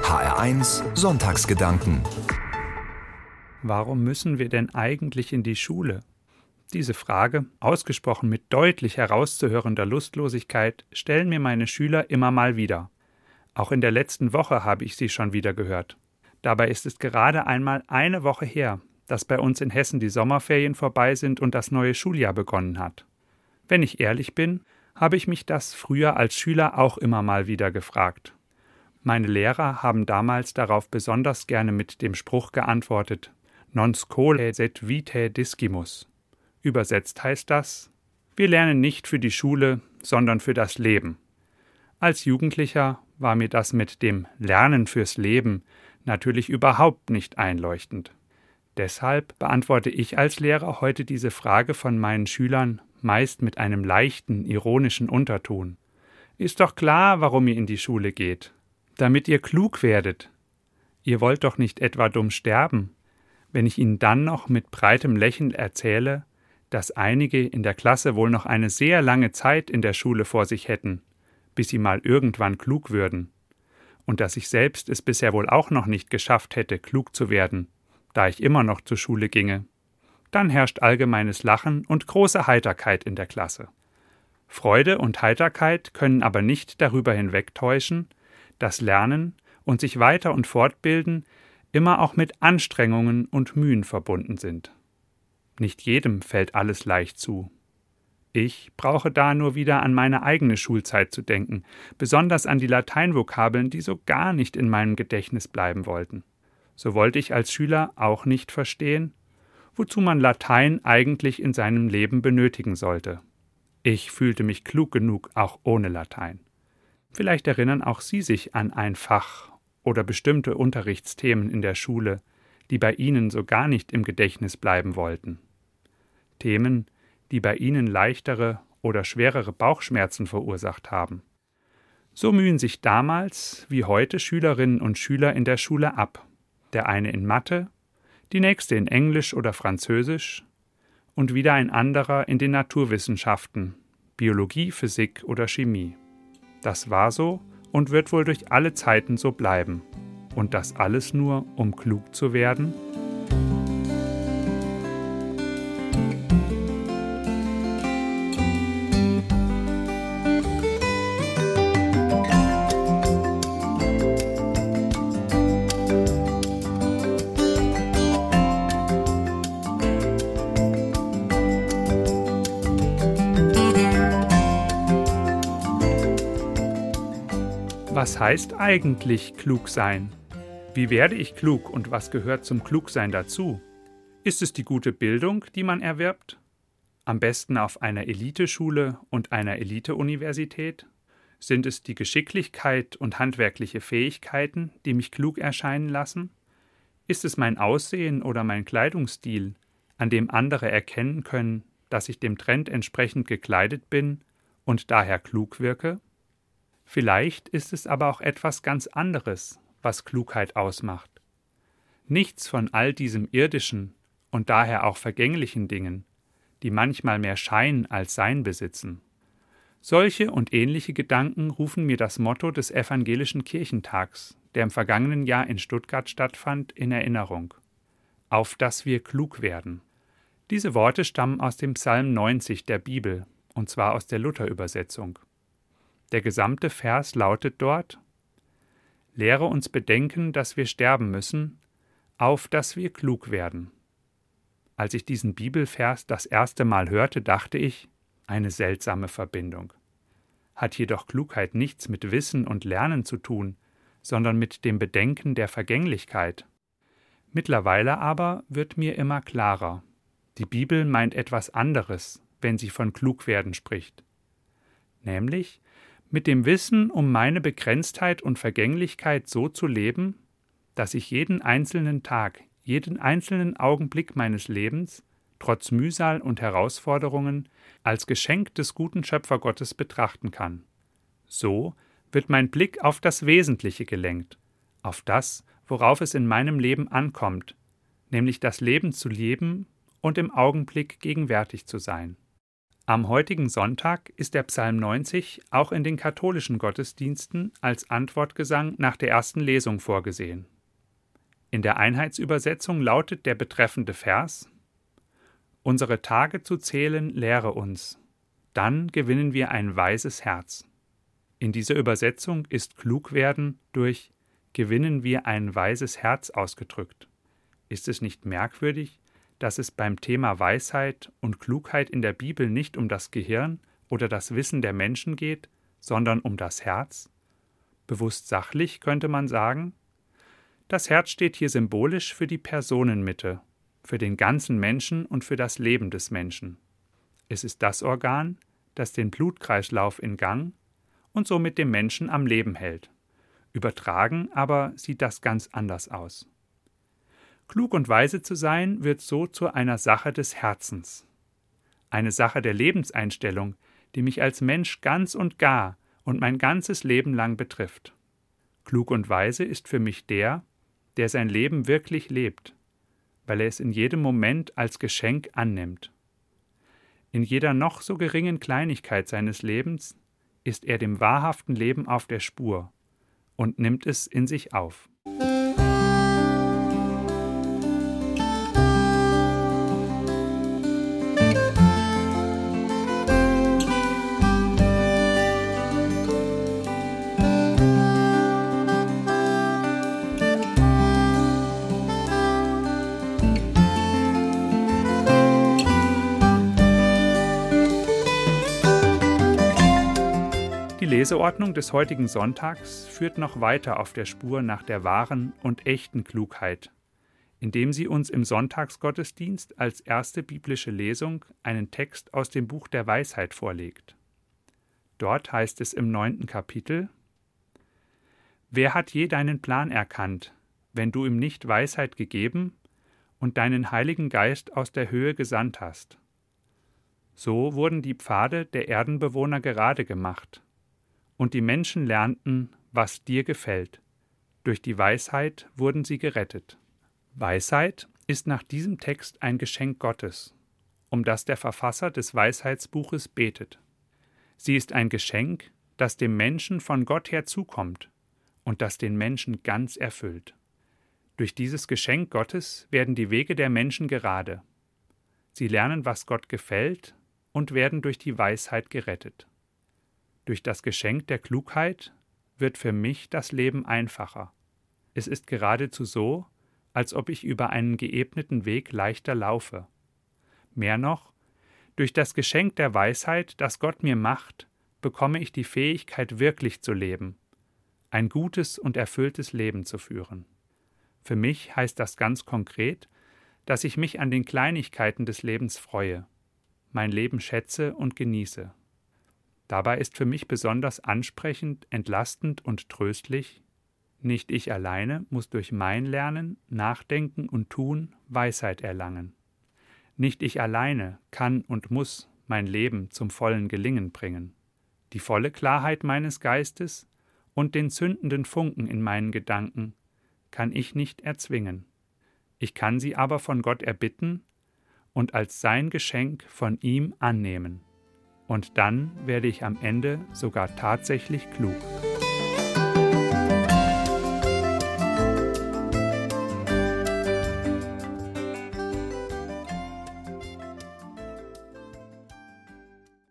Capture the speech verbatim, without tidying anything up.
H R eins Sonntagsgedanken. Warum müssen wir denn eigentlich in die Schule? Diese Frage, ausgesprochen mit deutlich herauszuhörender Lustlosigkeit, stellen mir meine Schüler immer mal wieder. Auch in der letzten Woche habe ich sie schon wieder gehört. Dabei ist es gerade einmal eine Woche her, dass bei uns in Hessen die Sommerferien vorbei sind und das neue Schuljahr begonnen hat. Wenn ich ehrlich bin, habe ich mich das früher als Schüler auch immer mal wieder gefragt. Meine Lehrer haben damals darauf besonders gerne mit dem Spruch geantwortet: Non scholae sed vitae discimus. Übersetzt heißt das: Wir lernen nicht für die Schule, sondern für das Leben. Als Jugendlicher war mir das mit dem Lernen fürs Leben natürlich überhaupt nicht einleuchtend. Deshalb beantworte ich als Lehrer heute diese Frage von meinen Schülern meist mit einem leichten, ironischen Unterton. Ist doch klar, warum ihr in die Schule geht. Damit ihr klug werdet. Ihr wollt doch nicht etwa dumm sterben. Wenn ich Ihnen dann noch mit breitem Lächeln erzähle, dass einige in der Klasse wohl noch eine sehr lange Zeit in der Schule vor sich hätten, bis sie mal irgendwann klug würden, und dass ich selbst es bisher wohl auch noch nicht geschafft hätte, klug zu werden, da ich immer noch zur Schule ginge, dann herrscht allgemeines Lachen und große Heiterkeit in der Klasse. Freude und Heiterkeit können aber nicht darüber hinwegtäuschen, dass Lernen und sich weiter und fortbilden immer auch mit Anstrengungen und Mühen verbunden sind. Nicht jedem fällt alles leicht zu. Ich brauche da nur wieder an meine eigene Schulzeit zu denken, besonders an die Lateinvokabeln, die so gar nicht in meinem Gedächtnis bleiben wollten. So wollte ich als Schüler auch nicht verstehen, wozu man Latein eigentlich in seinem Leben benötigen sollte. Ich fühlte mich klug genug, auch ohne Latein. Vielleicht erinnern auch Sie sich an ein Fach oder bestimmte Unterrichtsthemen in der Schule, die bei Ihnen so gar nicht im Gedächtnis bleiben wollten. Themen, die bei Ihnen leichtere oder schwerere Bauchschmerzen verursacht haben. So mühen sich damals wie heute Schülerinnen und Schüler in der Schule ab. Der eine in Mathe, die nächste in Englisch oder Französisch und wieder ein anderer in den Naturwissenschaften, Biologie, Physik oder Chemie. Das war so und wird wohl durch alle Zeiten so bleiben. Und das alles nur, um klug zu werden? Was heißt eigentlich klug sein? Wie werde ich klug und was gehört zum Klugsein dazu? Ist es die gute Bildung, die man erwirbt? Am besten auf einer Eliteschule und einer Eliteuniversität? Sind es die Geschicklichkeit und handwerkliche Fähigkeiten, die mich klug erscheinen lassen? Ist es mein Aussehen oder mein Kleidungsstil, an dem andere erkennen können, dass ich dem Trend entsprechend gekleidet bin und daher klug wirke? Vielleicht ist es aber auch etwas ganz anderes, was Klugheit ausmacht. Nichts von all diesem irdischen und daher auch vergänglichen Dingen, die manchmal mehr Schein als Sein besitzen. Solche und ähnliche Gedanken rufen mir das Motto des Evangelischen Kirchentags, der im vergangenen Jahr in Stuttgart stattfand, in Erinnerung. Auf dass wir klug werden. Diese Worte stammen aus dem Psalm neunzig der Bibel, und zwar aus der Luther-Übersetzung. Der gesamte Vers lautet dort: Lehre uns bedenken, dass wir sterben müssen, auf dass wir klug werden. Als ich diesen Bibelvers das erste Mal hörte, dachte ich, eine seltsame Verbindung. Hat jedoch Klugheit nichts mit Wissen und Lernen zu tun, sondern mit dem Bedenken der Vergänglichkeit. Mittlerweile aber wird mir immer klarer: Die Bibel meint etwas anderes, wenn sie von Klugwerden spricht. Nämlich mit dem Wissen um meine Begrenztheit und Vergänglichkeit so zu leben, dass ich jeden einzelnen Tag, jeden einzelnen Augenblick meines Lebens, trotz Mühsal und Herausforderungen, als Geschenk des guten Schöpfergottes betrachten kann. So wird mein Blick auf das Wesentliche gelenkt, auf das, worauf es in meinem Leben ankommt, nämlich das Leben zu leben und im Augenblick gegenwärtig zu sein. Am heutigen Sonntag ist der Psalm neunzig auch in den katholischen Gottesdiensten als Antwortgesang nach der ersten Lesung vorgesehen. In der Einheitsübersetzung lautet der betreffende Vers: Unsere Tage zu zählen lehre uns, dann gewinnen wir ein weises Herz. In dieser Übersetzung ist Klugwerden durch gewinnen wir ein weises Herz ausgedrückt. Ist es nicht merkwürdig, dass es beim Thema Weisheit und Klugheit in der Bibel nicht um das Gehirn oder das Wissen der Menschen geht, sondern um das Herz? Bewusst sachlich könnte man sagen. Das Herz steht hier symbolisch für die Personenmitte, für den ganzen Menschen und für das Leben des Menschen. Es ist das Organ, das den Blutkreislauf in Gang und somit den Menschen am Leben hält. Übertragen aber sieht das ganz anders aus. Klug und weise zu sein, wird so zu einer Sache des Herzens. Eine Sache der Lebenseinstellung, die mich als Mensch ganz und gar und mein ganzes Leben lang betrifft. Klug und weise ist für mich der, der sein Leben wirklich lebt, weil er es in jedem Moment als Geschenk annimmt. In jeder noch so geringen Kleinigkeit seines Lebens ist er dem wahrhaften Leben auf der Spur und nimmt es in sich auf. Die Leseordnung des heutigen Sonntags führt noch weiter auf der Spur nach der wahren und echten Klugheit, indem sie uns im Sonntagsgottesdienst als erste biblische Lesung einen Text aus dem Buch der Weisheit vorlegt. Dort heißt es im neunten Kapitel: Wer hat je deinen Plan erkannt, wenn du ihm nicht Weisheit gegeben und deinen Heiligen Geist aus der Höhe gesandt hast? So wurden die Pfade der Erdenbewohner gerade gemacht, und die Menschen lernten, was dir gefällt. Durch die Weisheit wurden sie gerettet. Weisheit ist nach diesem Text ein Geschenk Gottes, um das der Verfasser des Weisheitsbuches betet. Sie ist ein Geschenk, das dem Menschen von Gott her zukommt und das den Menschen ganz erfüllt. Durch dieses Geschenk Gottes werden die Wege der Menschen gerade. Sie lernen, was Gott gefällt, und werden durch die Weisheit gerettet. Durch das Geschenk der Klugheit wird für mich das Leben einfacher. Es ist geradezu so, als ob ich über einen geebneten Weg leichter laufe. Mehr noch, durch das Geschenk der Weisheit, das Gott mir macht, bekomme ich die Fähigkeit, wirklich zu leben, ein gutes und erfülltes Leben zu führen. Für mich heißt das ganz konkret, dass ich mich an den Kleinigkeiten des Lebens freue, mein Leben schätze und genieße. Dabei ist für mich besonders ansprechend, entlastend und tröstlich: Nicht ich alleine muss durch mein Lernen, Nachdenken und Tun Weisheit erlangen. Nicht ich alleine kann und muss mein Leben zum vollen Gelingen bringen. Die volle Klarheit meines Geistes und den zündenden Funken in meinen Gedanken kann ich nicht erzwingen. Ich kann sie aber von Gott erbitten und als sein Geschenk von ihm annehmen. Und dann werde ich am Ende sogar tatsächlich klug.